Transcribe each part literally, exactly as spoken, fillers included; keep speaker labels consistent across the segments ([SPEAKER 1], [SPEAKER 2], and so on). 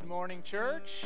[SPEAKER 1] Good morning, church.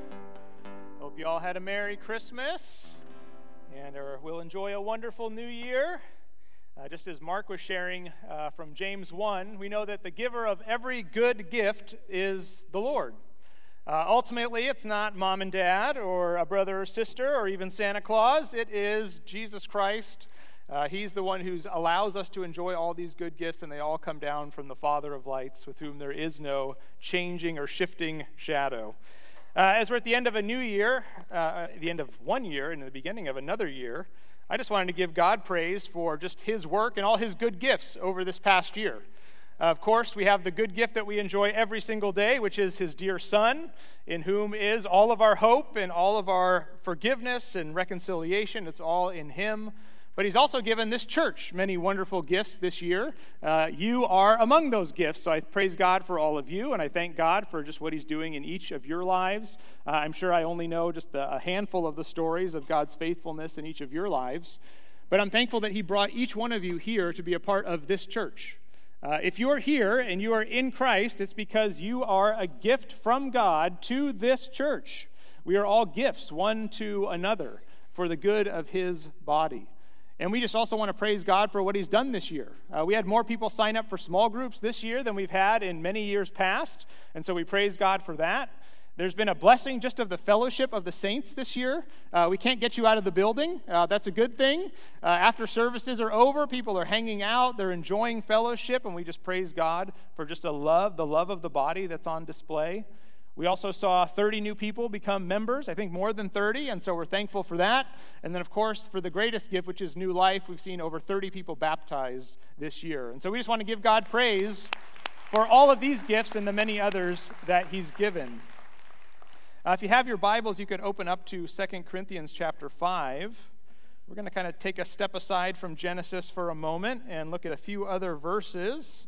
[SPEAKER 1] Hope you all had a Merry Christmas and are, will enjoy a wonderful new year. Uh, just as Mark was sharing uh, from James one, we know that the giver of every good gift is the Lord. Uh, ultimately, it's not mom and dad or a brother or sister or even Santa Claus. It is Jesus Christ. Uh, he's the one who allows us to enjoy all these good gifts, and they all come down from the Father of lights, with whom there is no changing or shifting shadow. Uh, as we're at the end of a new year, uh, at the end of one year and the beginning of another year, I just wanted to give God praise for just his work and all his good gifts over this past year. Uh, of course, we have the good gift that we enjoy every single day, which is his dear Son, in whom is all of our hope and all of our forgiveness and reconciliation. It's all in him. But he's also given this church many wonderful gifts this year. Uh, you are among those gifts, so I praise God for all of you, and I thank God for just what he's doing in each of your lives. Uh, I'm sure I only know just a handful of the stories of God's faithfulness in each of your lives, but I'm thankful that he brought each one of you here to be a part of this church. Uh, if you're here and you are in Christ, it's because you are a gift from God to this church. We are all gifts one to another for the good of his body. And we just also want to praise God for what he's done this year. Uh, we had more people sign up for small groups this year than we've had in many years past, and so we praise God for that. There's been a blessing just of the fellowship of the saints this year. Uh, we can't get you out of the building. Uh, that's a good thing. Uh, after services are over, people are hanging out, they're enjoying fellowship, and we just praise God for just a love, the love of the body that's on display. We also saw thirty new people become members, I think more than thirty, and so we're thankful for that. And then, of course, for the greatest gift, which is new life, we've seen over thirty people baptized this year. And so we just want to give God praise for all of these gifts and the many others that he's given. Uh, if you have your Bibles, you can open up to Second Corinthians chapter five. We're going to kind of take a step aside from Genesis for a moment and look at a few other verses.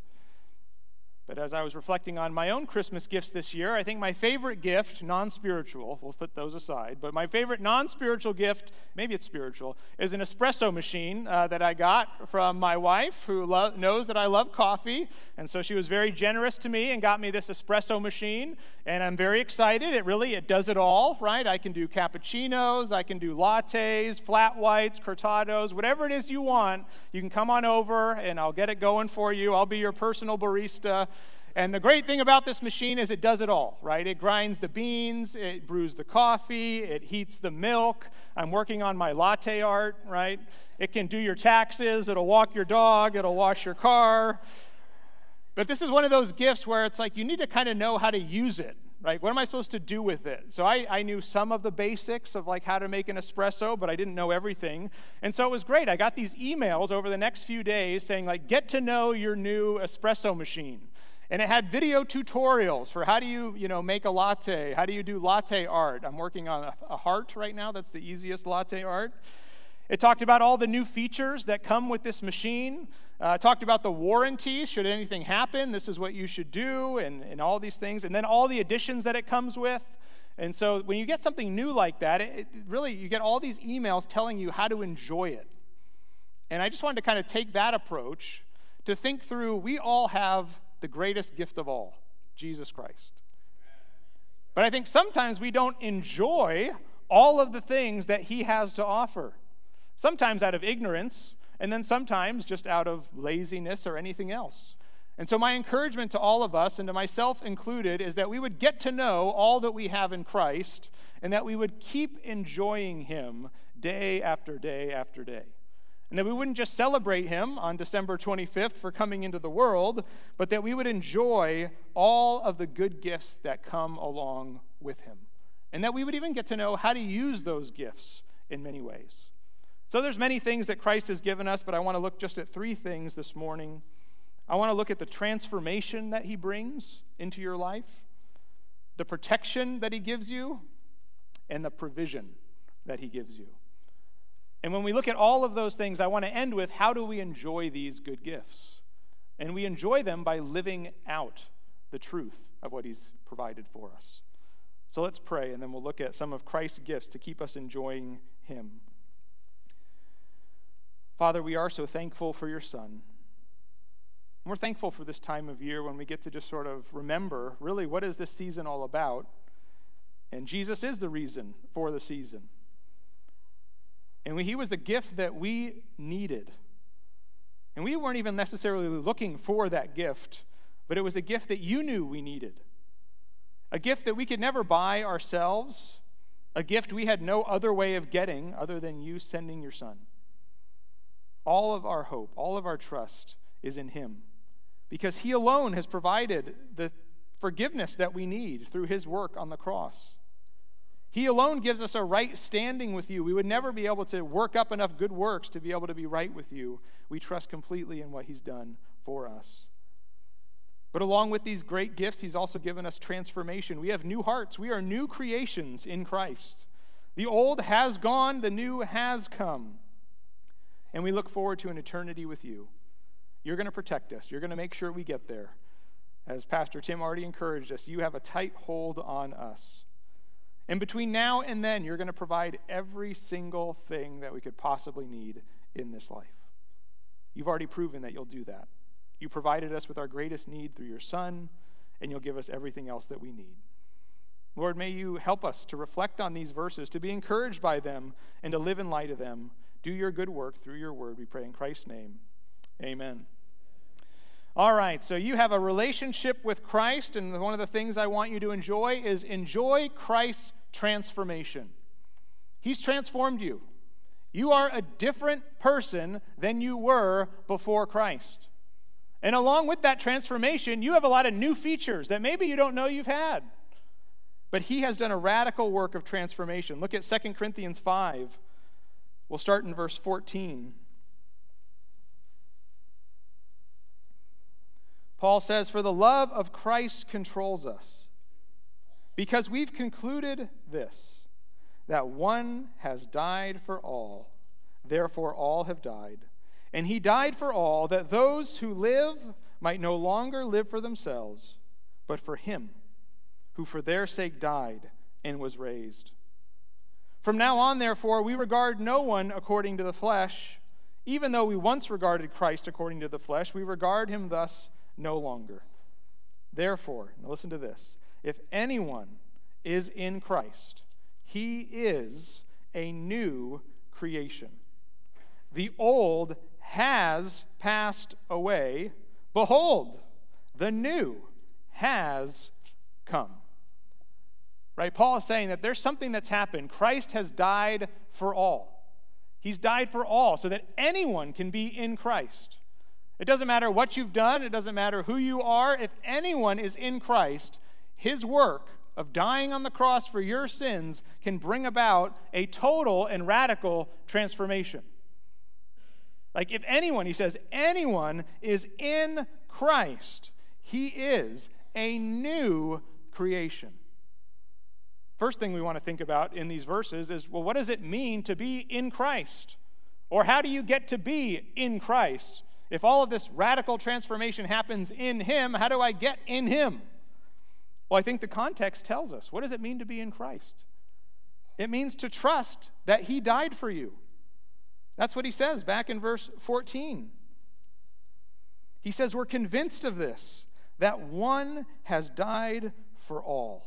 [SPEAKER 1] But as I was reflecting on my own Christmas gifts this year, I think my favorite gift, non-spiritual, we'll put those aside, but my favorite non-spiritual gift, maybe it's spiritual, is an espresso machine uh, that I got from my wife, who lo- knows that I love coffee, and so she was very generous to me and got me this espresso machine, and I'm very excited. It really, it does it all, right? I can do cappuccinos, I can do lattes, flat whites, cortados, whatever it is you want, you can come on over, and I'll get it going for you. I'll be your personal barista. And the great thing about this machine is it does it all, right? It grinds the beans, it brews the coffee, it heats the milk. I'm working on my latte art, right? It can do your taxes, it'll walk your dog, it'll wash your car. But this is one of those gifts where it's like you need to kind of know how to use it, right? What am I supposed to do with it? So I, I knew some of the basics of like how to make an espresso, but I didn't know everything. And so it was great. I got these emails over the next few days saying like, get to know your new espresso machine. And it had video tutorials for how do you, you know, make a latte, how do you do latte art. I'm working on a, a heart right now. That's the easiest latte art. It talked about all the new features that come with this machine. Uh, talked about the warranty. Should anything happen, this is what you should do, and, and all these things. And then all the additions that it comes with. And so when you get something new like that, it, it really, you get all these emails telling you how to enjoy it. And I just wanted to kind of take that approach to think through, we all have the greatest gift of all, Jesus Christ. But I think sometimes we don't enjoy all of the things that he has to offer. Sometimes out of ignorance, and then sometimes just out of laziness or anything else. And so my encouragement to all of us, and to myself included, is that we would get to know all that we have in Christ, and that we would keep enjoying him day after day after day. And that we wouldn't just celebrate him on December twenty-fifth for coming into the world, but that we would enjoy all of the good gifts that come along with him. And that we would even get to know how to use those gifts in many ways. So there's many things that Christ has given us, but I want to look just at three things this morning. I want to look at the transformation that he brings into your life, the protection that he gives you, and the provision that he gives you. And when we look at all of those things, I want to end with, how do we enjoy these good gifts? And we enjoy them by living out the truth of what he's provided for us. So let's pray, and then we'll look at some of Christ's gifts to keep us enjoying him. Father, we are so thankful for your Son. And we're thankful for this time of year when we get to just sort of remember, really, what is this season all about? And Jesus is the reason for the season. And we, he was a gift that we needed. And we weren't even necessarily looking for that gift, but it was a gift that you knew we needed. A gift that we could never buy ourselves. A gift we had no other way of getting other than you sending your son. All of our hope, all of our trust is in him. Because he alone has provided the forgiveness that we need through his work on the cross. He alone gives us a right standing with you. We would never be able to work up enough good works to be able to be right with you. We trust completely in what he's done for us. But along with these great gifts, he's also given us transformation. We have new hearts. We are new creations in Christ. The old has gone, the new has come. And we look forward to an eternity with you. You're going to protect us. You're going to make sure we get there. As Pastor Tim already encouraged us, you have a tight hold on us. And between now and then, you're going to provide every single thing that we could possibly need in this life. You've already proven that you'll do that. You provided us with our greatest need through your Son, and you'll give us everything else that we need. Lord, may you help us to reflect on these verses, to be encouraged by them, and to live in light of them. Do your good work through your word, we pray in Christ's name. Amen. All right, so you have a relationship with Christ, and one of the things I want you to enjoy is enjoy Christ's transformation. He's transformed you. You are a different person than you were before Christ. And along with that transformation, you have a lot of new features that maybe you don't know you've had. But he has done a radical work of transformation. Look at Second Corinthians five. We'll start in verse fourteen. Paul says, "For the love of Christ controls us, because we've concluded this, that one has died for all, therefore all have died. And he died for all, that those who live might no longer live for themselves, but for him, who for their sake died and was raised. From now on, therefore, we regard no one according to the flesh. Even though we once regarded Christ according to the flesh, we regard him thus no longer. Therefore," now listen to this, "if anyone is in Christ, he is a new creation. The old has passed away. Behold, the new has come." Right? Paul is saying that there's something that's happened. Christ has died for all. He's died for all so that anyone can be in Christ. It doesn't matter what you've done. It doesn't matter who you are. If anyone is in Christ, his work of dying on the cross for your sins can bring about a total and radical transformation. Like if anyone, he says, anyone is in Christ, he is a new creation. First thing we want to think about in these verses is, well, what does it mean to be in Christ? Or how do you get to be in Christ? If all of this radical transformation happens in him, how do I get in him? Well, I think the context tells us. What does it mean to be in Christ? It means to trust that he died for you. That's what he says back in verse fourteen. He says, we're convinced of this, that one has died for all.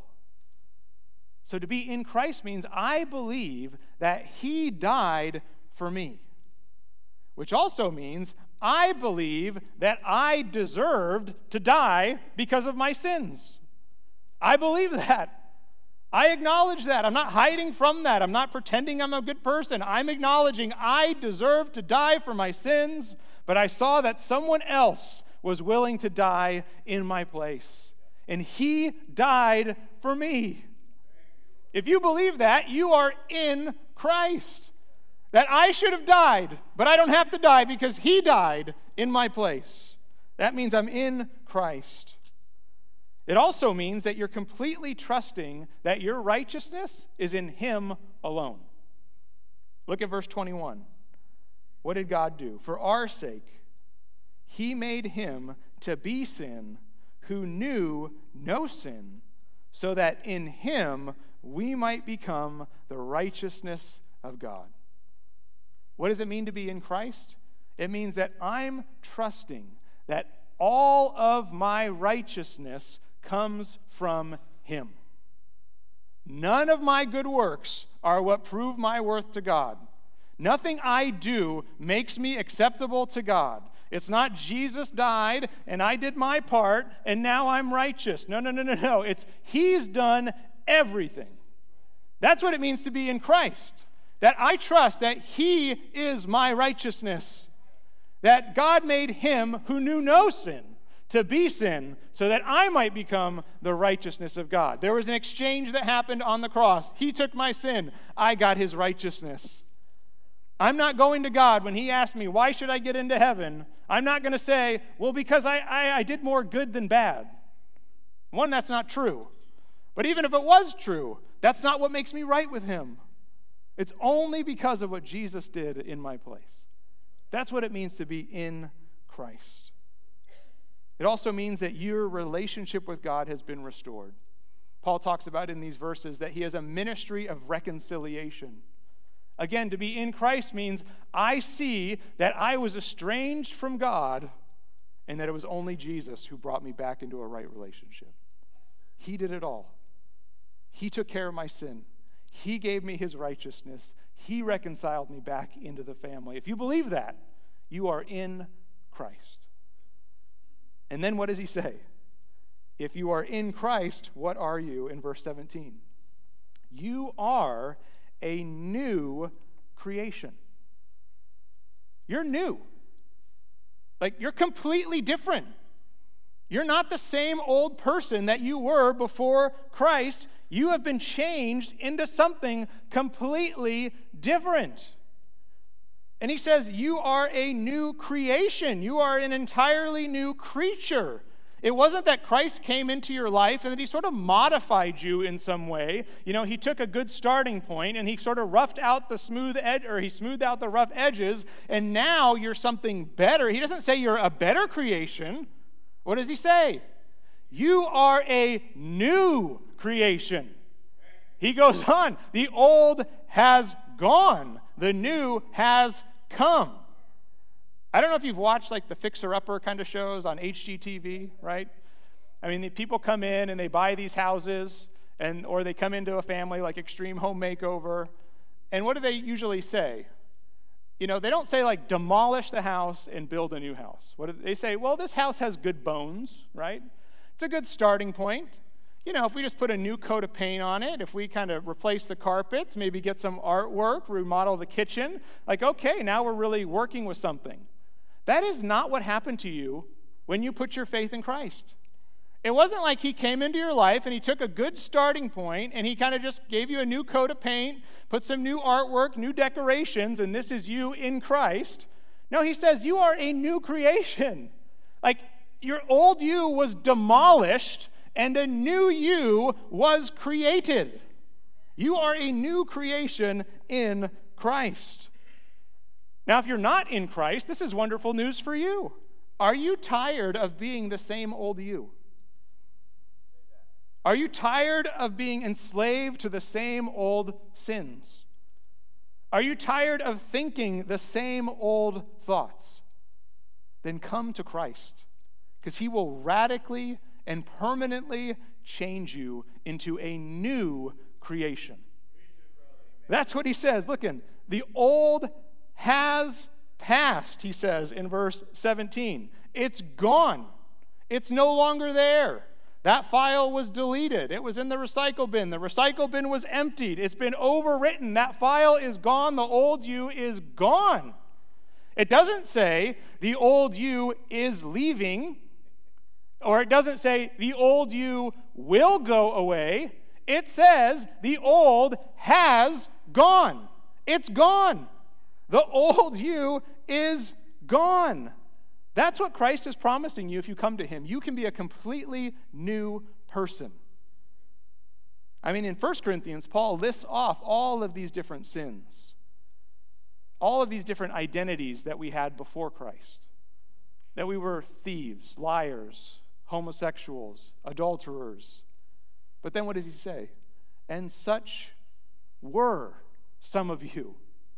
[SPEAKER 1] So to be in Christ means I believe that he died for me, which also means I believe that I deserved to die because of my sins. I believe that. I acknowledge that. I'm not hiding from that. I'm not pretending I'm a good person. I'm acknowledging I deserve to die for my sins, but I saw that someone else was willing to die in my place. And he died for me. If you believe that, you are in Christ. That I should have died, but I don't have to die because he died in my place. That means I'm in Christ. It also means that you're completely trusting that your righteousness is in him alone. Look at verse twenty-one. What did God do? For our sake, he made him to be sin who knew no sin, so that in him we might become the righteousness of God. What does it mean to be in Christ? It means that I'm trusting that all of my righteousness comes from him. None of my good works are what prove my worth to God. Nothing I do makes me acceptable to God. It's not Jesus died and I did my part and now I'm righteous. No, no, no, no, no. It's he's done everything. That's what it means to be in Christ. That I trust that he is my righteousness. That God made him who knew no sin to be sin so that I might become the righteousness of God. There was an exchange that happened on the cross. He took my sin. I got his righteousness. I'm not going to God when he asked me, why should I get into heaven? I'm not going to say, well, because I, I, I did more good than bad. One, that's not true. But even if it was true, that's not what makes me right with him. It's only because of what Jesus did in my place. That's what it means to be in Christ. It also means that your relationship with God has been restored. Paul talks about in these verses that he has a ministry of reconciliation. Again, to be in Christ means I see that I was estranged from God and that it was only Jesus who brought me back into a right relationship. He did it all. He took care of my sin. He gave me his righteousness. He reconciled me back into the family. If you believe that, you are in Christ. And then what does he say? If you are in Christ, what are you? In verse seventeen. You are a new creation. You're new. Like, you're completely different. You're not the same old person that you were before Christ. You have been changed into something completely different. And he says, you are a new creation. You are an entirely new creature. It wasn't that Christ came into your life and that he sort of modified you in some way. You know, he took a good starting point and he sort of roughed out the smooth edge, or he smoothed out the rough edges, and now you're something better. He doesn't say you're a better creation. What does he say? You are a new creation. He goes on, the old has gone, the new has come. I don't know if you've watched like the fixer-upper kind of shows on H G T V, right? I mean, the people come in and they buy these houses, and or they come into a family like Extreme Home Makeover, and what do they usually say? You know, they don't say like demolish the house and build a new house. What do they say? Well, this house has good bones, right? It's a good starting point. You know, if we just put a new coat of paint on it, if we kind of replace the carpets, maybe get some artwork, remodel the kitchen, like, okay, now we're really working with something. That is not what happened to you when you put your faith in Christ. It wasn't like he came into your life and he took a good starting point and he kind of just gave you a new coat of paint, put some new artwork, new decorations, and this is you in Christ. No, he says you are a new creation. Like, your old you was demolished and a new you was created. You are a new creation in Christ. Now, if you're not in Christ, this is wonderful news for you. Are you tired of being the same old you? Are you tired of being enslaved to the same old sins? Are you tired of thinking the same old thoughts? Then come to Christ, because he will radically and permanently change you into a new creation. That's what he says. Look, in the old has passed, he says in verse seventeen. It's gone. It's no longer there. That file was deleted. It was in the recycle bin. The recycle bin was emptied. It's been overwritten. That file is gone. The old you is gone. It doesn't say the old you is leaving, or it doesn't say the old you will go away. It says the old has gone. It's gone. The old you is gone. That's what Christ is promising you if you come to him. You can be a completely new person. I mean, in First Corinthians, Paul lists off all of these different sins, all of these different identities that we had before Christ, that we were thieves, liars, homosexuals, adulterers. But then what does he say? And such were some of you.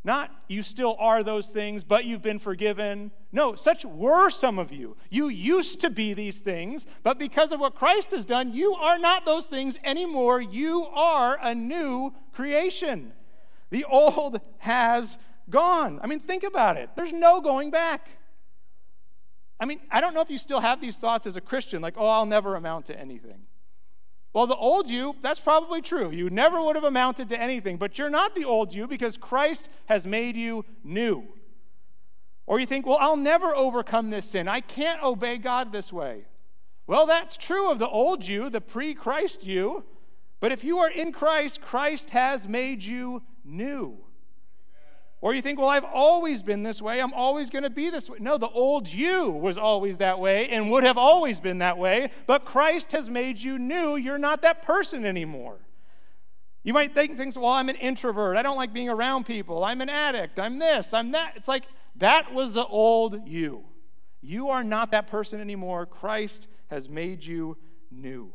[SPEAKER 1] Not you still are those things, but you've been forgiven. No, such were some of you. You used to be these things, but because of what Christ has done, you are not those things anymore. You are a new creation. The old has gone. I mean, think about it. There's no going back. I mean, I don't know if you still have these thoughts as a Christian, like, oh, I'll never amount to anything. Well, the old you, that's probably true. You never would have amounted to anything, but you're not the old you because Christ has made you new. Or you think, well, I'll never overcome this sin. I can't obey God this way. Well, that's true of the old you, the pre-Christ you, but if you are in Christ, Christ has made you new. Or you think, well, I've always been this way. I'm always going to be this way. No, the old you was always that way and would have always been that way, but Christ has made you new. You're not that person anymore. You might think things, well, I'm an introvert. I don't like being around people. I'm an addict. I'm this. I'm that. It's like that was the old you. You are not that person anymore. Christ has made you new.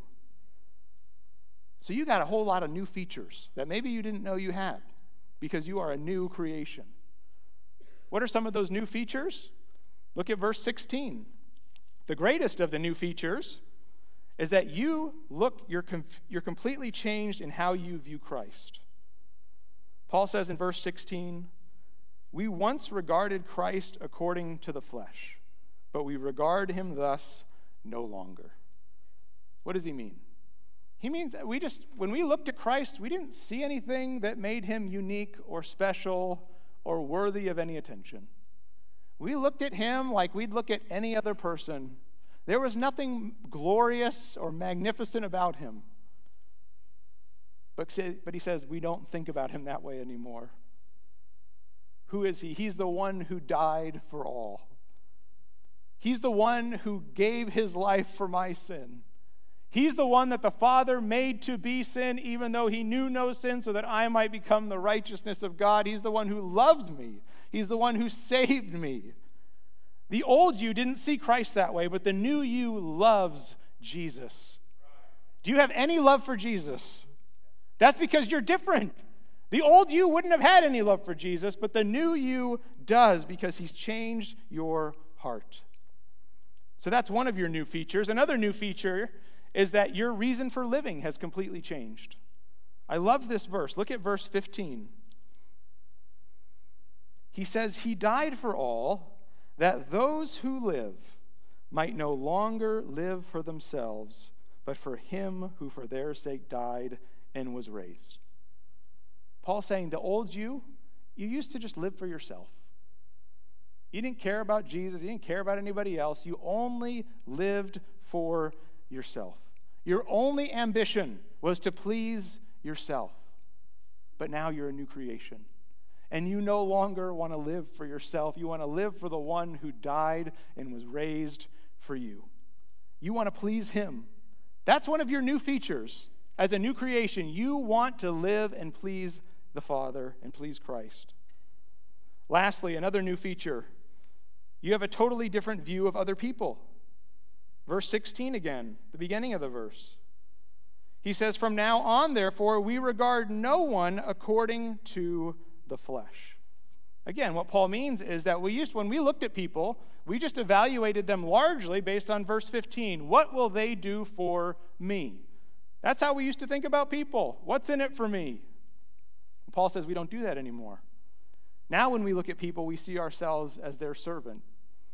[SPEAKER 1] So you got a whole lot of new features that maybe you didn't know you had, because you are a new creation. What are some of those new features? Look at verse sixteen. The greatest of the new features is that you look, you're, com- you're completely changed in how you view Christ. Paul says in verse sixteen, we once regarded Christ according to the flesh, but we regard him thus no longer. What does he mean? He means that we just, when we looked at Christ, we didn't see anything that made him unique or special or worthy of any attention. We looked at him like we'd look at any other person. There was nothing glorious or magnificent about him. But, but he says we don't think about him that way anymore. Who is he? He's the one who died for all. He's the one who gave his life for my sin. He's the one that the Father made to be sin, even though he knew no sin, so that I might become the righteousness of God. He's the one who loved me. He's the one who saved me. The old you didn't see Christ that way, but the new you loves Jesus. Do you have any love for Jesus? That's because you're different. The old you wouldn't have had any love for Jesus, but the new you does because he's changed your heart. So that's one of your new features. Another new feature is that your reason for living has completely changed. I love this verse. Look at verse fifteen. He says, he died for all, that those who live might no longer live for themselves, but for him who for their sake died and was raised. Paul's saying the old you, you used to just live for yourself. You didn't care about Jesus. You didn't care about anybody else. You only lived for yourself. Your only ambition was to please yourself. But now you're a new creation. And you no longer want to live for yourself. You want to live for the one who died and was raised for you. You want to please him. That's one of your new features. As a new creation, you want to live and please the Father and please Christ. Lastly, another new feature. You have a totally different view of other people. Verse sixteen again, the beginning of the verse. He says, from now on, therefore, we regard no one according to the flesh. Again, what Paul means is that we used, when we looked at people, we just evaluated them largely based on verse fifteen. What will they do for me? That's how we used to think about people. What's in it for me? Paul says we don't do that anymore. Now when we look at people, we see ourselves as their servant.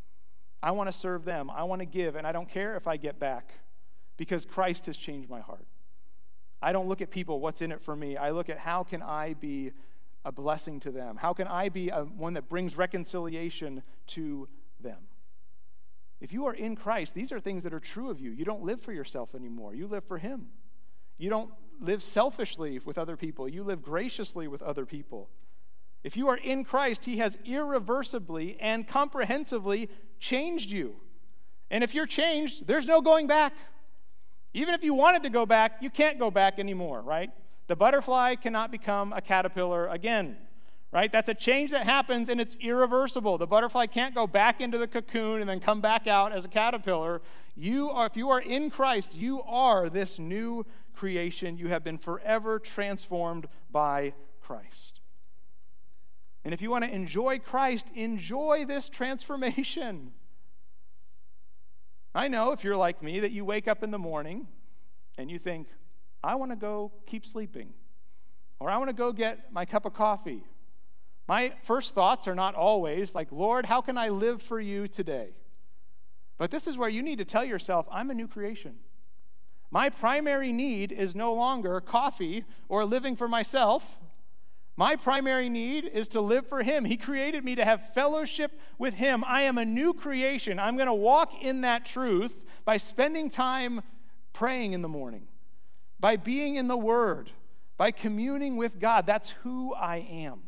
[SPEAKER 1] I want to serve them. I want to give, and I don't care if I get back because Christ has changed my heart. I don't look at people, what's in it for me. I look at how can I be a blessing to them? How can I be a, one that brings reconciliation to them? If you are in Christ, these are things that are true of you. You don't live for yourself anymore. You live for him. You don't live selfishly with other people. You live graciously with other people. If you are in Christ, he has irreversibly and comprehensively changed you. And if you're changed, there's no going back. Even if you wanted to go back, you can't go back anymore, right? The butterfly cannot become a caterpillar again, right? That's a change that happens and it's irreversible. The butterfly can't go back into the cocoon and then come back out as a caterpillar. You are, if you are in Christ, you are this new creation. You have been forever transformed by Christ. And if you want to enjoy Christ, enjoy this transformation. I know if you're like me that you wake up in the morning and you think, I want to go keep sleeping, or I want to go get my cup of coffee. My first thoughts are not always like, Lord, how can I live for you today? But this is where you need to tell yourself, I'm a new creation. My primary need is no longer coffee or living for myself. My primary need is to live for Him. He created me to have fellowship with Him. I am a new creation. I'm going to walk in that truth by spending time praying in the morning, by being in the Word, by communing with God. That's who I am.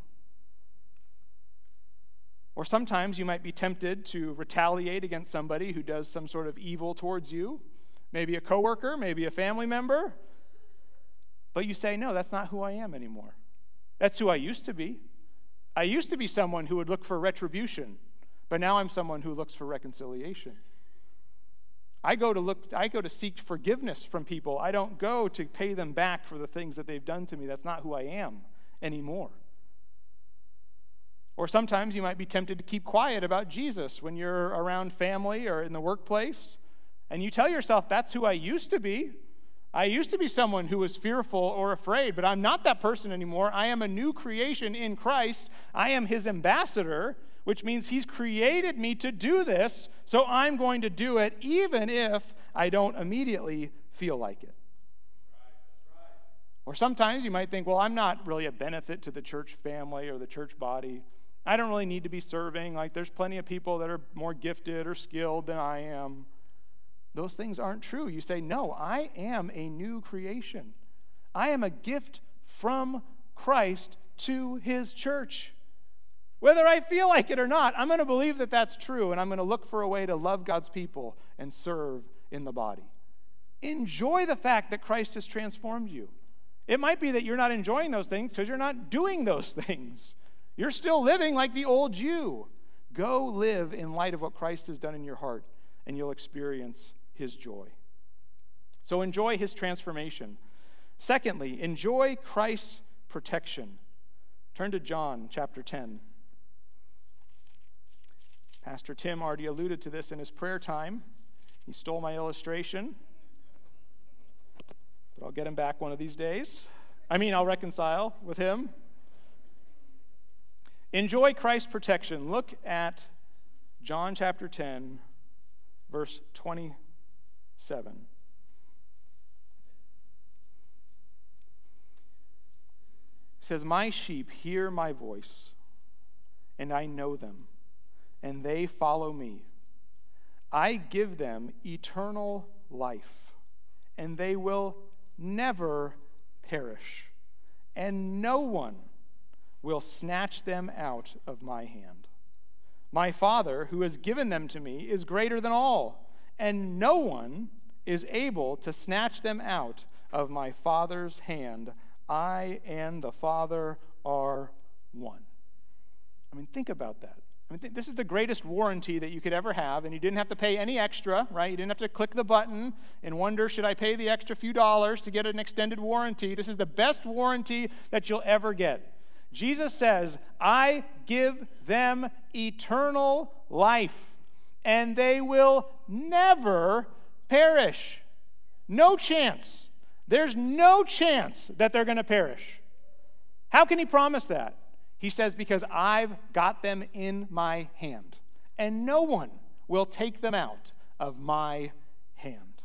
[SPEAKER 1] Or sometimes you might be tempted to retaliate against somebody who does some sort of evil towards you, maybe a coworker, maybe a family member. But you say, no, that's not who I am anymore. That's who I used to be. I used to be someone who would look for retribution, but now I'm someone who looks for reconciliation. I go to look, I go to seek forgiveness from people. I don't go to pay them back for the things that they've done to me. That's not who I am anymore. Or sometimes you might be tempted to keep quiet about Jesus when you're around family or in the workplace, and you tell yourself, that's who I used to be. I used to be someone who was fearful or afraid, but I'm not that person anymore. I am a new creation in Christ. I am His ambassador, which means He's created me to do this, so I'm going to do it even if I don't immediately feel like it. Or sometimes you might think, well, I'm not really a benefit to the church family or the church body. I don't really need to be serving. Like, there's plenty of people that are more gifted or skilled than I am. Those things aren't true. You say, no, I am a new creation. I am a gift from Christ to His church. Whether I feel like it or not, I'm going to believe that that's true, and I'm going to look for a way to love God's people and serve in the body. Enjoy the fact that Christ has transformed you. It might be that you're not enjoying those things because you're not doing those things. You're still living like the old you. Go live in light of what Christ has done in your heart, and you'll experience His joy. So enjoy His transformation. Secondly, enjoy Christ's protection. Turn to John chapter ten. Pastor Tim already alluded to this in his prayer time. He stole my illustration, but I'll get him back one of these days. I mean, I'll reconcile with him. Enjoy Christ's protection. Look at John chapter ten, verse twenty-seven. It says, "My sheep hear my voice, and I know them, and they follow me. I give them eternal life, and they will never perish, and no one will snatch them out of my hand. My Father, who has given them to me, is greater than all, and no one is able to snatch them out of my Father's hand. I and the Father are one." I mean, think about that. I mean, th- this is the greatest warranty that you could ever have, and you didn't have to pay any extra, right? You didn't have to click the button and wonder, should I pay the extra few dollars to get an extended warranty? This is the best warranty that you'll ever get. Jesus says, I give them eternal life, and they will never perish. No chance. There's no chance that they're going to perish. How can he promise that? He says, because I've got them in my hand, and no one will take them out of my hand.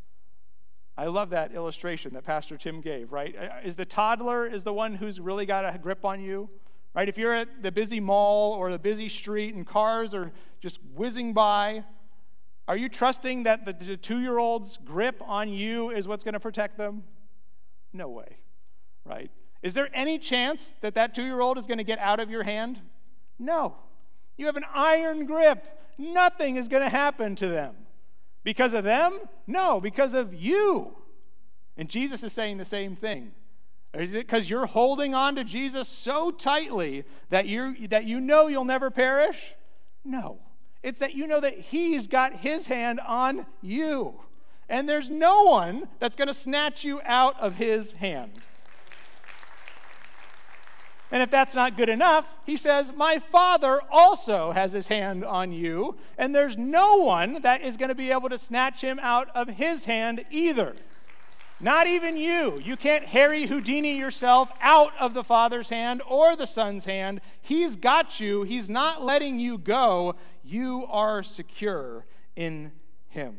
[SPEAKER 1] I love that illustration that Pastor Tim gave, right? Is the toddler is the one who's really got a grip on you, right? If you're at the busy mall or the busy street and cars are just whizzing by, are you trusting that the, the two-year-old's grip on you is what's going to protect them? No way, right? Is there any chance that that two-year-old is going to get out of your hand? No. You have an iron grip. Nothing is going to happen to them. Because of them? No, because of you. And Jesus is saying the same thing. Is it because you're holding on to Jesus so tightly that you that you know you'll never perish? No. It's that you know that He's got His hand on you. And there's no one that's going to snatch you out of His hand. And if that's not good enough, he says, my Father also has his hand on you, and there's no one that is going to be able to snatch him out of his hand either. Not even you. You can't Harry Houdini yourself out of the Father's hand or the Son's hand. He's got you. He's not letting you go. You are secure in him.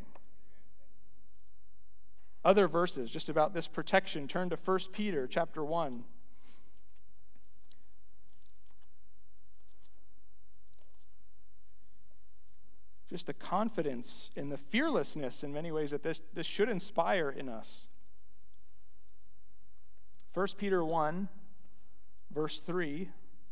[SPEAKER 1] Other verses just about this protection. Turn to First Peter chapter one. Just the confidence and the fearlessness in many ways that this, this should inspire in us. First Peter one, verse three.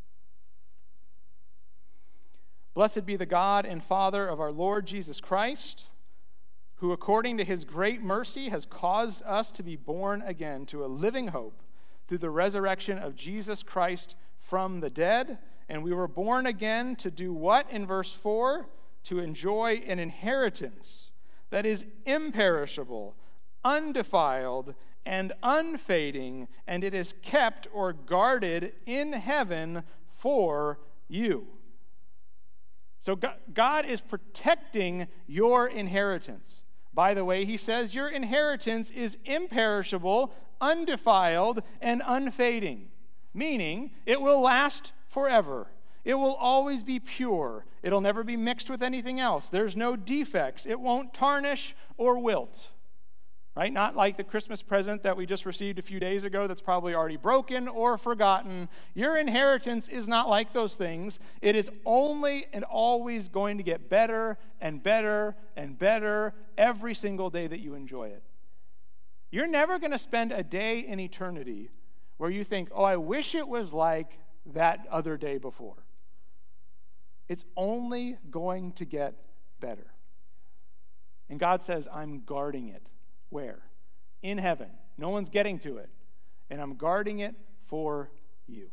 [SPEAKER 1] Blessed be the God and Father of our Lord Jesus Christ, who according to his great mercy has caused us to be born again to a living hope through the resurrection of Jesus Christ from the dead. And we were born again to do what in verse four? To enjoy an inheritance that is imperishable, undefiled, and unfading, and it is kept or guarded in heaven for you. So God is protecting your inheritance. By the way, he says your inheritance is imperishable, undefiled, and unfading, meaning it will last forever. It will always be pure. It'll never be mixed with anything else. There's no defects. It won't tarnish or wilt. Right? Not like the Christmas present that we just received a few days ago that's probably already broken or forgotten. Your inheritance is not like those things. It is only and always going to get better and better and better every single day that you enjoy it. You're never going to spend a day in eternity where you think, oh, I wish it was like that other day before. It's only going to get better. And God says, I'm guarding it. Where? In heaven. No one's getting to it. And I'm guarding it for you.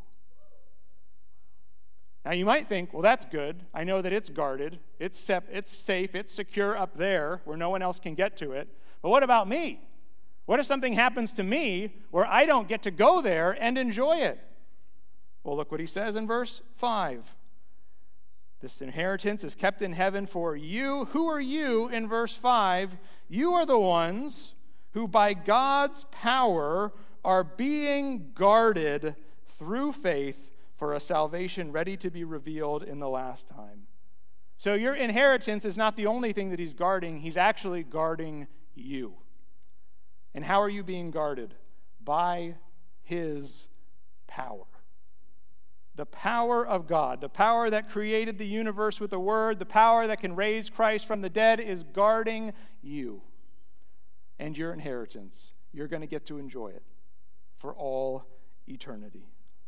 [SPEAKER 1] Now you might think, well, that's good. I know that it's guarded. It's, sep- it's safe. It's secure up there where no one else can get to it. But what about me? What if something happens to me where I don't get to go there and enjoy it? Well, look what he says in verse five. This inheritance is kept in heaven for you. Who are you in verse five? You are the ones who by God's power are being guarded through faith for a salvation ready to be revealed in the last time. So your inheritance is not the only thing that he's guarding. He's actually guarding you. And how are you being guarded? By his power. The power of God, the power that created the universe with the Word, the power that can raise Christ from the dead is guarding you and your inheritance. You're going to get to enjoy it for all eternity.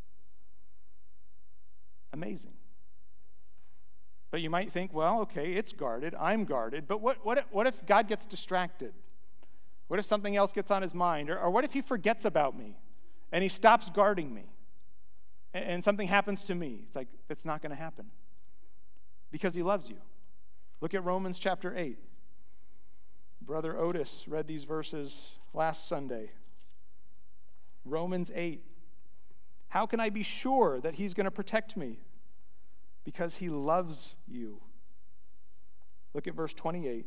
[SPEAKER 1] Amazing. But you might think, well, okay, it's guarded, I'm guarded, but what, what, what if God gets distracted? What if something else gets on his mind? Or, or what if he forgets about me and he stops guarding me? And something happens to me. It's like, that's not going to happen. Because he loves you. Look at Romans chapter eight. Brother Otis read these verses last Sunday. Romans eight. How can I be sure that he's going to protect me? Because he loves you. Look at verse twenty-eight.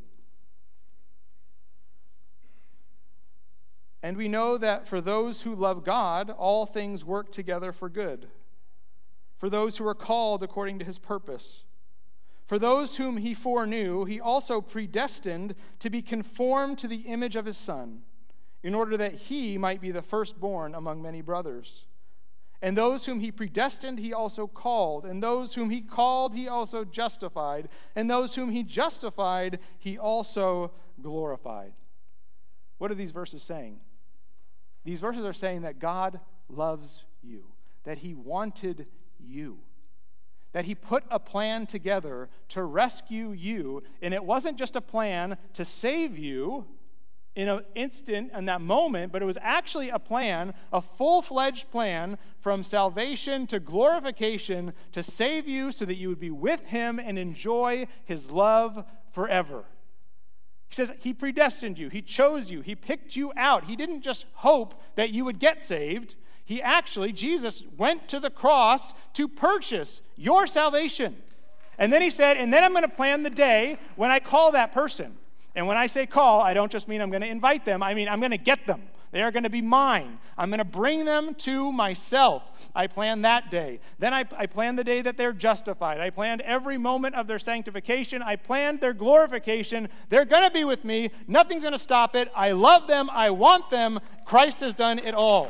[SPEAKER 1] And we know that for those who love God, all things work together for good. For those who are called according to his purpose. For those whom he foreknew, he also predestined to be conformed to the image of his Son, in order that he might be the firstborn among many brothers. And those whom he predestined, he also called. And those whom he called, he also justified. And those whom he justified, he also glorified. What are these verses saying? These verses are saying that God loves you, that he wanted you, that he put a plan together to rescue you, and it wasn't just a plan to save you in an instant, in that moment, but it was actually a plan, a full-fledged plan from salvation to glorification to save you so that you would be with him and enjoy his love forever. He says he predestined you. He chose you. He picked you out. He didn't just hope that you would get saved. He actually, Jesus, went to the cross to purchase your salvation. And then he said, and then I'm going to plan the day when I call that person. And when I say call, I don't just mean I'm going to invite them. I mean, I'm going to get them. They are going to be mine. I'm going to bring them to myself. I planned that day. Then I, I planned the day that they're justified. I planned every moment of their sanctification. I planned their glorification. They're going to be with me. Nothing's going to stop it. I love them. I want them. Christ has done it all.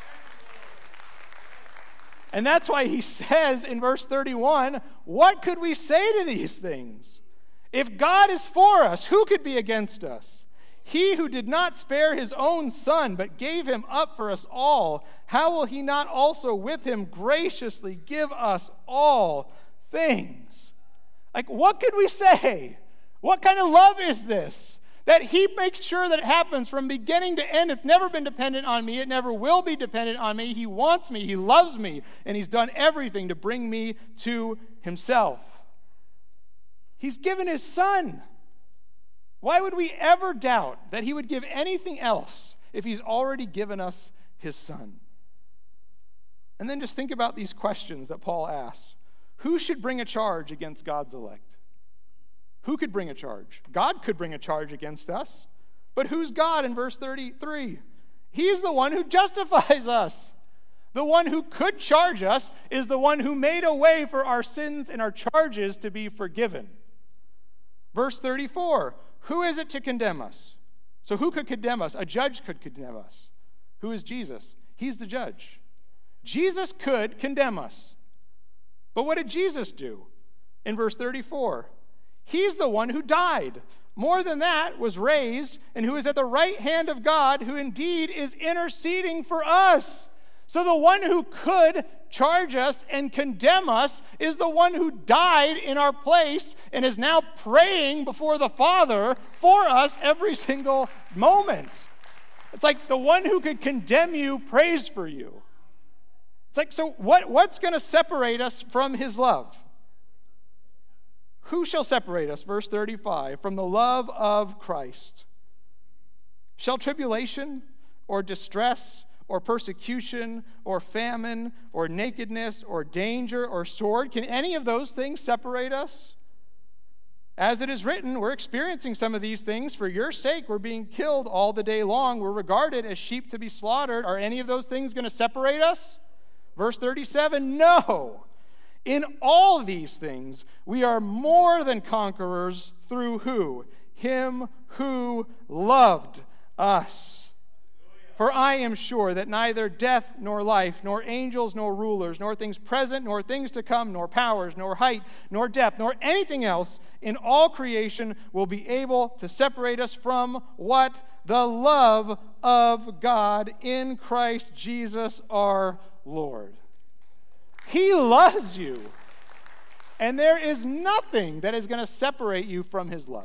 [SPEAKER 1] And that's why he says in verse thirty-one, what could we say to these things? If God is for us, who could be against us? He who did not spare his own son, but gave him up for us all, how will he not also with him graciously give us all things? Like, what could we say? What kind of love is this? That he makes sure that it happens from beginning to end. It's never been dependent on me. It never will be dependent on me. He wants me. He loves me. And he's done everything to bring me to himself. He's given his son. Why would we ever doubt that he would give anything else if he's already given us his son? And then just think about these questions that Paul asks. Who should bring a charge against God's elect? Who could bring a charge? God could bring a charge against us. But who's God in verse thirty-three? He's the one who justifies us. The one who could charge us is the one who made a way for our sins and our charges to be forgiven. Verse thirty-four, who is it to condemn us? So who could condemn us? A judge could condemn us. Who is Jesus? He's the judge. Jesus could condemn us. But what did Jesus do? In verse thirty-four, he's the one who died. More than that, was raised, and who is at the right hand of God, who indeed is interceding for us. So the one who could charge us and condemn us is the one who died in our place and is now praying before the Father for us every single moment. It's like the one who could condemn you prays for you. It's like, so what, what's going to separate us from his love? Who shall separate us, verse thirty-five, from the love of Christ? Shall tribulation or distress or persecution, or famine, or nakedness, or danger, or sword? Can any of those things separate us? As it is written, we're experiencing some of these things. For your sake, we're being killed all the day long. We're regarded as sheep to be slaughtered. Are any of those things going to separate us? Verse thirty-seven, no. In all these things, we are more than conquerors through who? Him who loved us. For I am sure that neither death nor life, nor angels nor rulers, nor things present, nor things to come, nor powers, nor height, nor depth, nor anything else in all creation will be able to separate us from what? The love of God in Christ Jesus our Lord. He loves you. And there is nothing that is going to separate you from his love.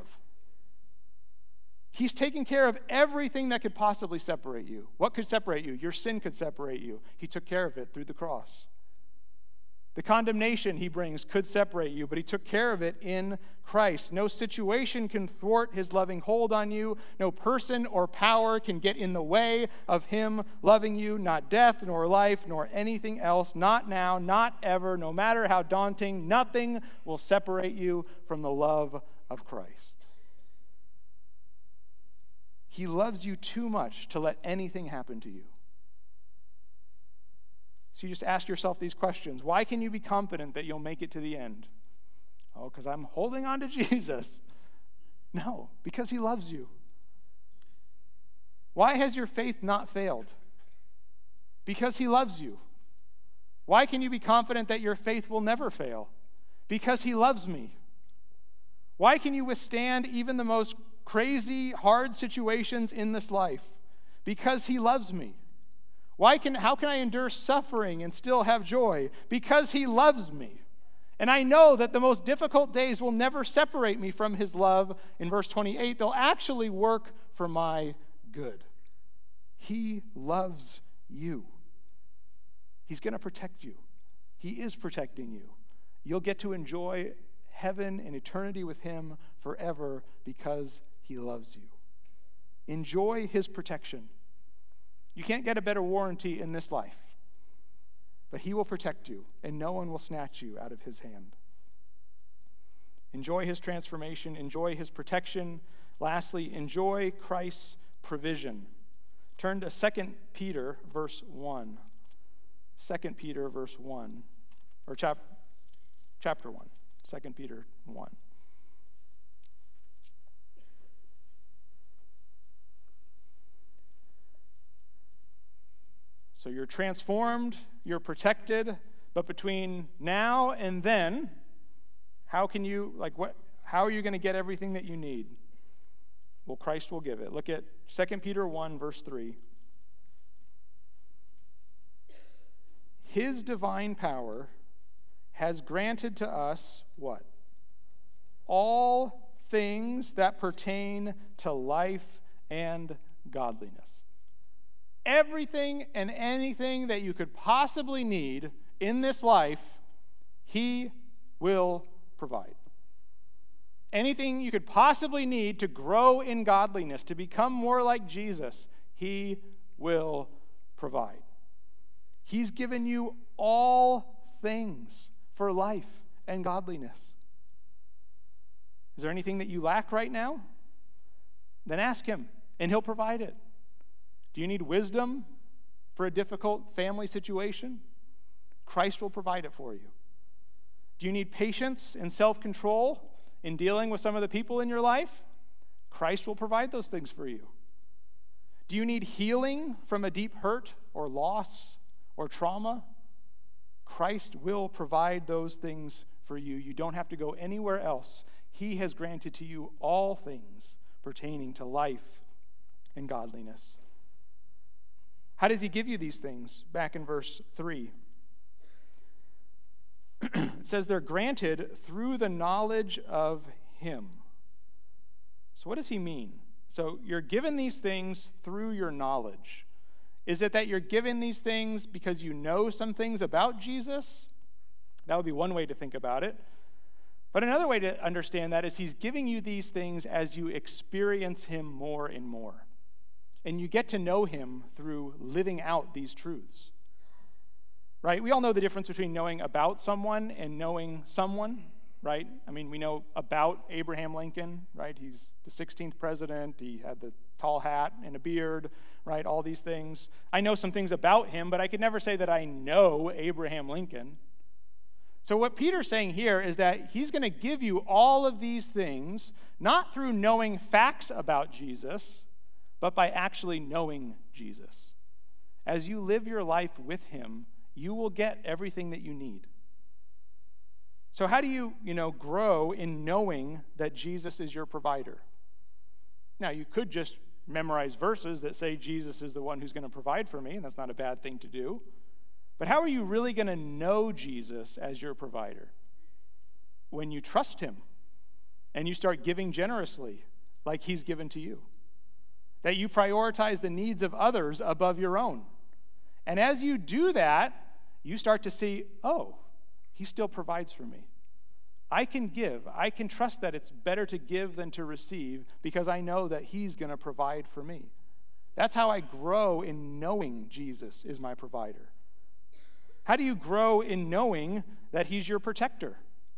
[SPEAKER 1] He's taken care of everything that could possibly separate you. What could separate you? Your sin could separate you. He took care of it through the cross. The condemnation he brings could separate you, but he took care of it in Christ. No situation can thwart his loving hold on you. No person or power can get in the way of him loving you. Not death, nor life, nor anything else. Not now, not ever. No matter how daunting, nothing will separate you from the love of Christ. He loves you too much to let anything happen to you. So you just ask yourself these questions. Why can you be confident that you'll make it to the end? Oh, because I'm holding on to Jesus. No, because he loves you. Why has your faith not failed? Because he loves you. Why can you be confident that your faith will never fail? Because he loves me. Why can you withstand even the most crazy, hard situations in this life? Because he loves me. Why can, how can I endure suffering and still have joy? Because he loves me. And I know that the most difficult days will never separate me from his love. In verse twenty-eight, they'll actually work for my good. He loves you. He's going to protect you. He is protecting you. You'll get to enjoy heaven and eternity with him forever because he loves you. Enjoy his protection. You can't get a better warranty in this life. but he will protect you, and no one will snatch you out of his hand. Enjoy his transformation. Enjoy his protection. Lastly, enjoy Christ's provision. Turn to Second Peter, verse one. Second Peter, verse one. Or chap, chapter one. Second Peter one. So you're transformed, you're protected, but between now and then, how can you, like what, how are you going to get everything that you need? Well, Christ will give it. Look at Second Peter one, verse three. His divine power has granted to us what? All things that pertain to life and godliness. Everything and anything that you could possibly need in this life, he will provide. Anything you could possibly need to grow in godliness, to become more like Jesus, he will provide. He's given you all things for life and godliness. Is there anything that you lack right now? Then ask him, and he'll provide it. Do you need wisdom for a difficult family situation? Christ will provide it for you. Do you need patience and self-control in dealing with some of the people in your life? Christ will provide those things for you. Do you need healing from a deep hurt or loss or trauma? Christ will provide those things for you. You don't have to go anywhere else. He has granted to you all things pertaining to life and godliness. How does he give you these things? Back in verse three. It says they're granted through the knowledge of him. So what does he mean? So you're given these things through your knowledge. Is it that you're given these things because you know some things about Jesus? That would be one way to think about it. But another way to understand that is he's giving you these things as you experience him more and more. And you get to know him through living out these truths. Right? We all know the difference between knowing about someone and knowing someone, right? I mean, we know about Abraham Lincoln, right? He's the sixteenth president. He had the tall hat and a beard, right? All these things. I know some things about him, but I could never say that I know Abraham Lincoln. So what Peter's saying here is that he's going to give you all of these things, not through knowing facts about Jesus, but by actually knowing Jesus. As you live your life with him, you will get everything that you need. So how do you, you know, grow in knowing that Jesus is your provider? Now, you could just memorize verses that say Jesus is the one who's going to provide for me, and that's not a bad thing to do. But how are you really going to know Jesus as your provider? When you trust him and you start giving generously like he's given to you. That you prioritize the needs of others above your own. And as you do that, you start to see, oh, he still provides for me. I can give. I can trust that it's better to give than to receive because I know that he's going to provide for me. That's how I grow in knowing Jesus is my provider. How do you grow in knowing that he's your protector?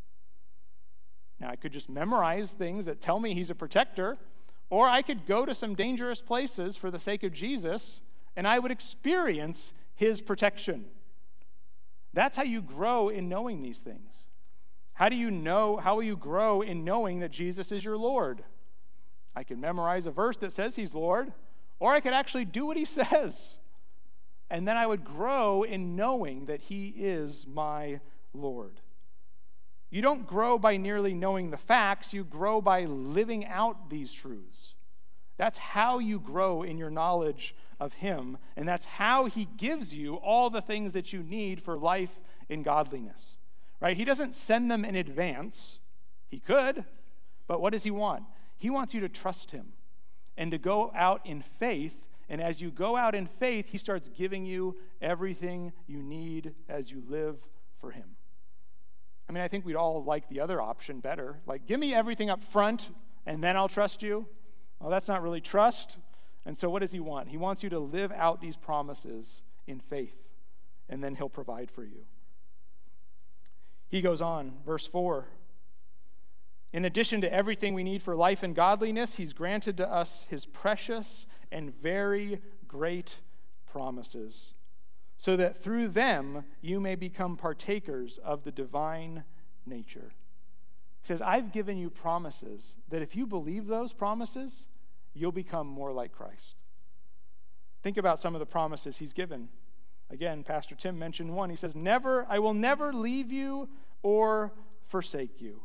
[SPEAKER 1] Now, I could just memorize things that tell me he's a protector, or I could go to some dangerous places for the sake of Jesus, and I would experience his protection. That's how you grow in knowing these things. How do you know, how will you grow in knowing that Jesus is your Lord? I can memorize a verse that says he's Lord, or I could actually do what he says. And then I would grow in knowing that he is my Lord. You don't grow by merely knowing the facts. You grow by living out these truths. That's how you grow in your knowledge of him, and that's how he gives you all the things that you need for life in godliness. Right? He doesn't send them in advance. He could, but what does he want? He wants you to trust him and to go out in faith, and as you go out in faith, he starts giving you everything you need as you live for him. I mean, I think we'd all like the other option better. Like, give me everything up front, and then I'll trust you. Well, that's not really trust. And so what does he want? He wants you to live out these promises in faith and then he'll provide for you. He goes on, verse four. In addition to everything we need for life and godliness, he's granted to us his precious and very great promises, so that through them you may become partakers of the divine nature. He says, I've given you promises that if you believe those promises, you'll become more like Christ. Think about some of the promises he's given. Again, Pastor Tim mentioned one. He says, "Never, I will never leave you or forsake you."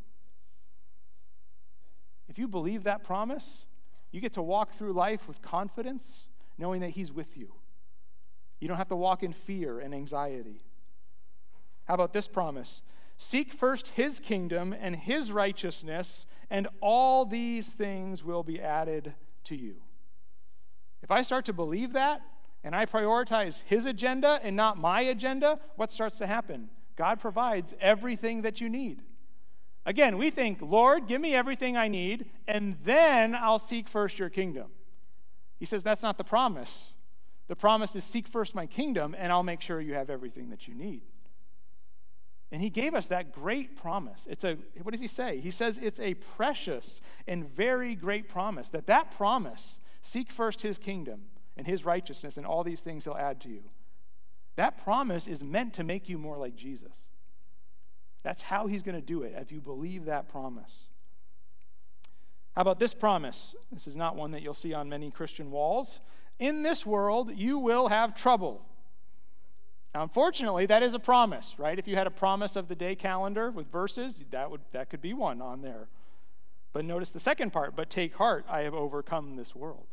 [SPEAKER 1] If you believe that promise, you get to walk through life with confidence, knowing that he's with you. You don't have to walk in fear and anxiety. How about this promise? Seek first his kingdom and his righteousness, and all these things will be added to you. If I start to believe that, and I prioritize his agenda and not my agenda, what starts to happen? God provides everything that you need. Again, we think, Lord, give me everything I need, and then I'll seek first your kingdom. He says that's not the promise. The promise is seek first my kingdom, and I'll make sure you have everything that you need. And he gave us that great promise. It's a, what does he say? He says it's a precious and very great promise. That that promise, seek first his kingdom and his righteousness, and all these things he'll add to you. That promise is meant to make you more like Jesus. That's how he's going to do it, if you believe that promise. How about this promise? This is not one that you'll see on many Christian walls. In this world, you will have trouble. Now, unfortunately, that is a promise, right? If you had a promise of the day calendar with verses, that would that could be one on there. But notice the second part, but take heart, I have overcome this world.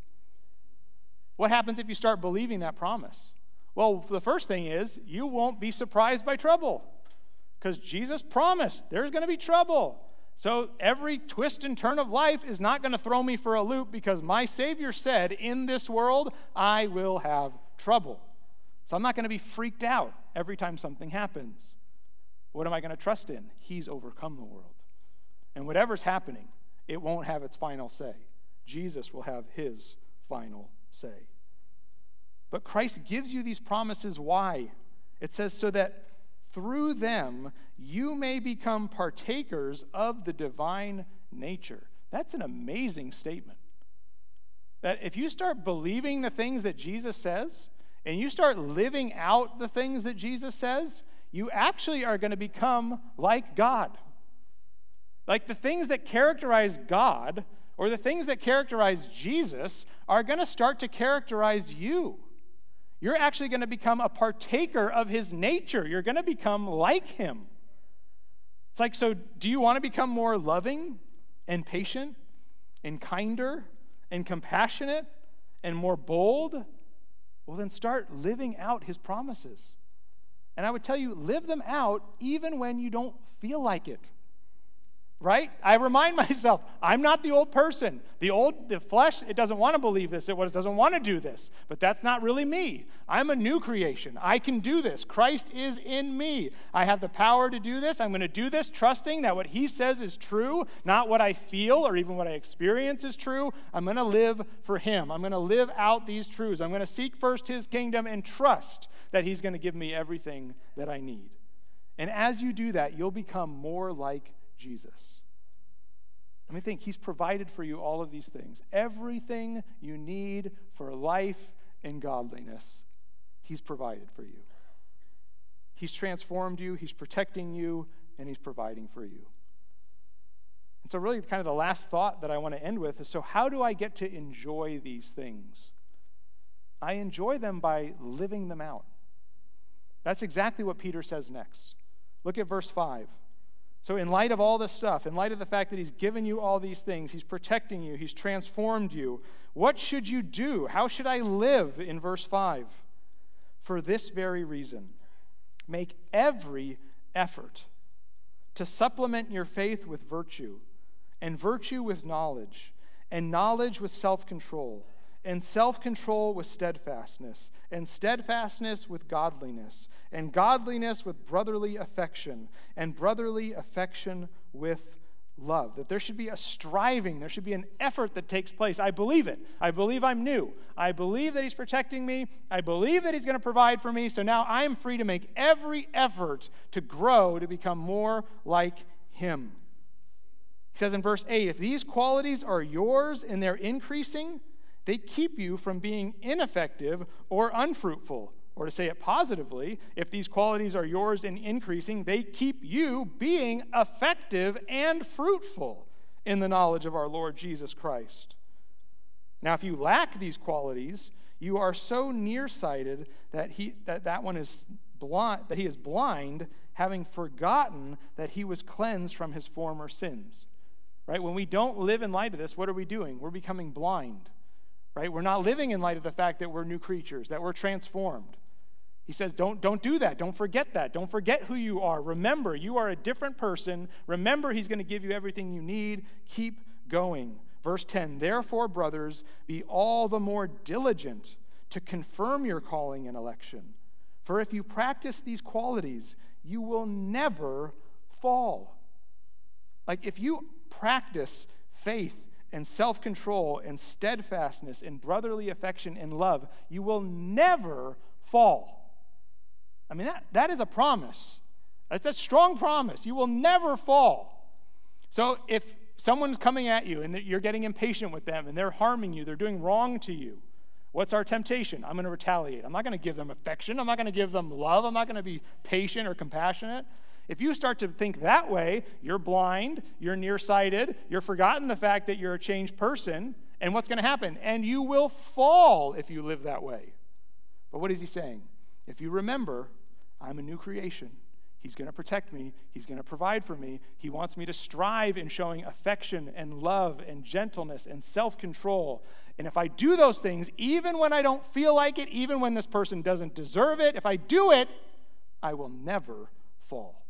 [SPEAKER 1] What happens if you start believing that promise? Well, the first thing is, you won't be surprised by trouble. Because Jesus promised there's going to be trouble. So every twist and turn of life is not going to throw me for a loop, because my Savior said, in this world, I will have trouble. So I'm not going to be freaked out every time something happens. What am I going to trust in? He's overcome the world. And whatever's happening, it won't have its final say. Jesus will have his final say. But Christ gives you these promises. Why? It says so that through them, you may become partakers of the divine nature. That's an amazing statement. That if you start believing the things that Jesus says, and you start living out the things that Jesus says, you actually are going to become like God. Like the things that characterize God, or the things that characterize Jesus, are going to start to characterize you. You're actually going to become a partaker of his nature. You're going to become like him. It's like, so do you want to become more loving and patient and kinder and compassionate and more bold? Well, then start living out his promises. And I would tell you, live them out even when you don't feel like it. Right? I remind myself, I'm not the old person. The old, the flesh, it doesn't want to believe this. It doesn't want to do this. But that's not really me. I'm a new creation. I can do this. Christ is in me. I have the power to do this. I'm going to do this trusting that what he says is true, not what I feel or even what I experience is true. I'm going to live for him. I'm going to live out these truths. I'm going to seek first his kingdom and trust that he's going to give me everything that I need. And as you do that, you'll become more like Jesus. I mean, think, he's provided for you all of these things. Everything you need for life and godliness, he's provided for you. He's transformed you, he's protecting you, and he's providing for you. And so really kind of the last thought that I want to end with is, so how do I get to enjoy these things? I enjoy them by living them out. That's exactly what Peter says next. Look at verse five. So in light of all this stuff, in light of the fact that he's given you all these things, he's protecting you, he's transformed you, what should you do? How should I live in verse five? For this very reason, make every effort to supplement your faith with virtue, and virtue with knowledge, and knowledge with self-control, and self-control with steadfastness, and steadfastness with godliness, and godliness with brotherly affection, and brotherly affection with love, that there should be a striving, there should be an effort that takes place. I believe it. I believe I'm new. I believe that he's protecting me. I believe that he's going to provide for me. So now I'm free to make every effort to grow, to become more like him. He says in verse eight, if these qualities are yours and they're increasing, they keep you from being ineffective or unfruitful. Or to say it positively, if these qualities are yours and increasing, they keep you being effective and fruitful in the knowledge of our Lord Jesus Christ. Now, if you lack these qualities, you are so nearsighted that he that, that one is blind, that he is blind, having forgotten that he was cleansed from his former sins. Right? When we don't live in light of this, what are we doing? We're becoming blind. Right? We're not living in light of the fact that we're new creatures, that we're transformed. He says, don't, don't do that. Don't forget that. Don't forget who you are. Remember, you are a different person. Remember, he's going to give you everything you need. Keep going. Verse ten, therefore, brothers, be all the more diligent to confirm your calling and election. For if you practice these qualities, you will never fall. Like if you practice faith and self-control and steadfastness and brotherly affection and love, you will never fall. I mean, that, that is a promise. That's a strong promise. You will never fall. So if someone's coming at you and you're getting impatient with them and they're harming you, they're doing wrong to you, what's our temptation? I'm going to retaliate. I'm not going to give them affection. I'm not going to give them love. I'm not going to be patient or compassionate. If you start to think that way, you're blind, you're nearsighted, you're forgotten the fact that you're a changed person, and what's going to happen? And you will fall if you live that way. But what is he saying? If you remember, I'm a new creation. He's going to protect me. He's going to provide for me. He wants me to strive in showing affection and love and gentleness and self-control. And if I do those things, even when I don't feel like it, even when this person doesn't deserve it, if I do it, I will never fall.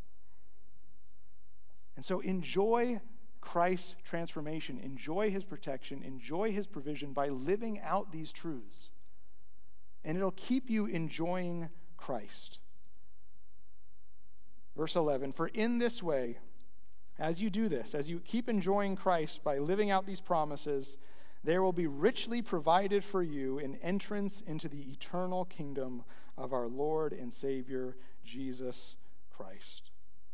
[SPEAKER 1] And so enjoy Christ's transformation. Enjoy his protection. Enjoy his provision by living out these truths. And it'll keep you enjoying Christ. Verse eleven, for in this way, as you do this, as you keep enjoying Christ by living out these promises, there will be richly provided for you an entrance into the eternal kingdom of our Lord and Savior, Jesus Christ.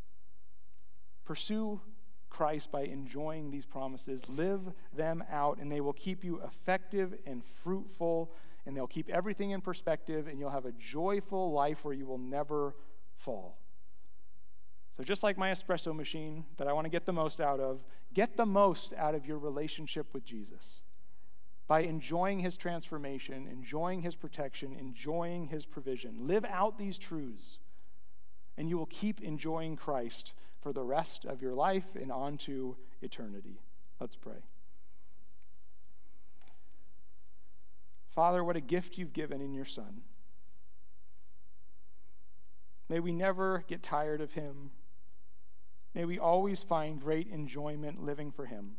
[SPEAKER 1] Pursue Christ by enjoying these promises. Live them out, and they will keep you effective and fruitful, and they'll keep everything in perspective, and you'll have a joyful life where you will never fall. So just like my espresso machine that I want to get the most out of, get the most out of your relationship with Jesus by enjoying his transformation, enjoying his protection, enjoying his provision. Live out these truths, and you will keep enjoying Christ for the rest of your life and on to eternity. Let's pray. Father, what a gift you've given in your Son. May we never get tired of him. May we always find great enjoyment living for him.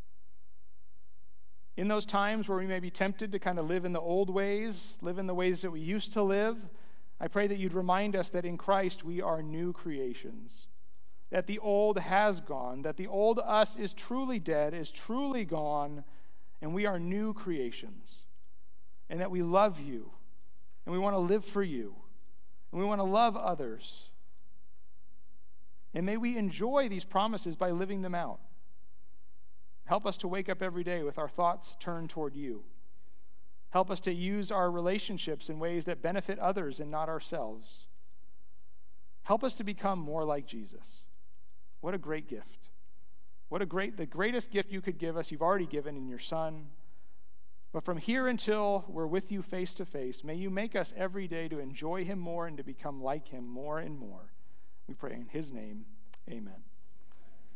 [SPEAKER 1] In those times where we may be tempted to kind of live in the old ways, live in the ways that we used to live, I pray that you'd remind us that in Christ we are new creations, that the old has gone, that the old us is truly dead, is truly gone, and we are new creations, and that we love you, and we want to live for you, and we want to love others. And may we enjoy these promises by living them out. Help us to wake up every day with our thoughts turned toward you. Help us to use our relationships in ways that benefit others and not ourselves. Help us to become more like Jesus. What a great gift. What a great, the greatest gift you could give us, you've already given in your Son. But from here until we're with you face to face, may you make us every day to enjoy him more and to become like him more and more. We pray in his name, amen.